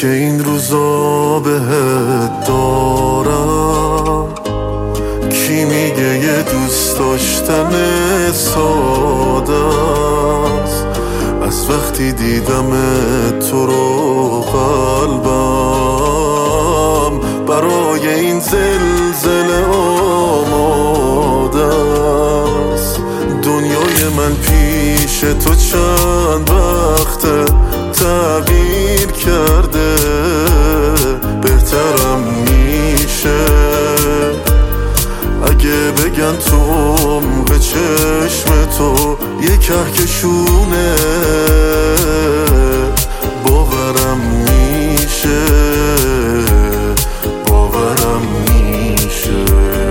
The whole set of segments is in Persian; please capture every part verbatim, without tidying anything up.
که این روزا بهت دارم. کی میگه یه دوست داشتن ساده است؟ از وقتی دیدم تو رو قلبم برای این زلزله آماده است. دنیای من پیش تو چند وقته تغییر کرده، بهترم میشه اگه بگن تو عمق چشم تو یه کهکشونه، باورم میشه باورم میشه.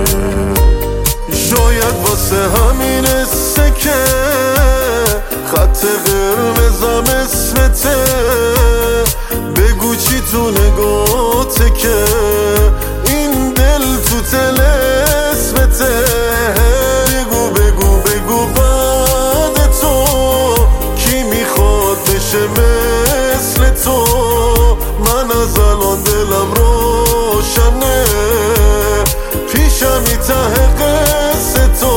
شاید واسه همینه که خط قرمزم اسمته، بگو چی تو نگاته که این دل تو طلسمته. بگو بگو بگو بعد تو کی میخواد بشه مثل تو؟ من از الان دلم روشنه، پیشمی ته قصه تو.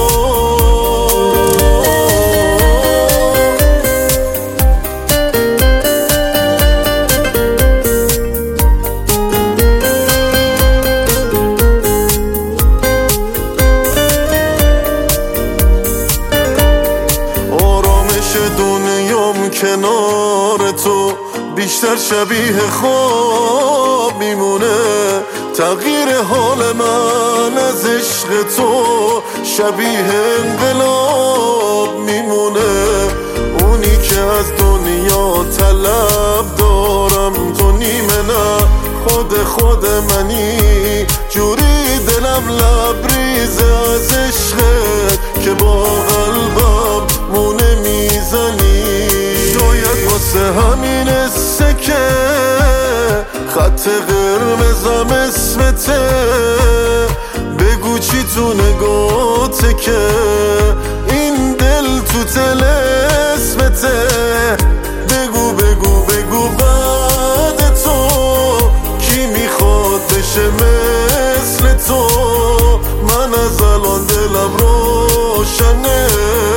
دنیام کنار تو بیشتر شبیه خواب میمونه، تغییر حال من از عشق تو شبیه انقلاب میمونه. اونی که از دنیا طلب دارم تو نیمه نه خود خود منی، جوری دلم لبریزه از عشقت که با قلبم مونه میزنی. شاید واسه همینه که خط قرمزم اسمته، بگو چی تو نگاته که این دل تو طلسمته. بگو بگو بگو بعد تو کی میخواد بشه مثل تو؟ من از الان دلم روشنه،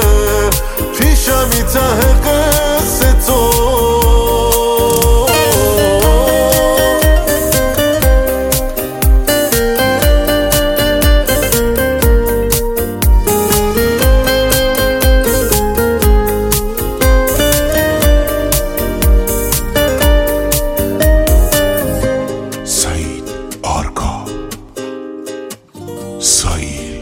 پیشمی ته قصه تو. سعید آرکا سایل